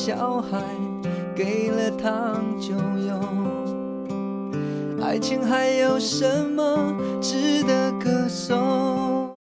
小孩，给了糖就有。爱情还有什么值得歌颂？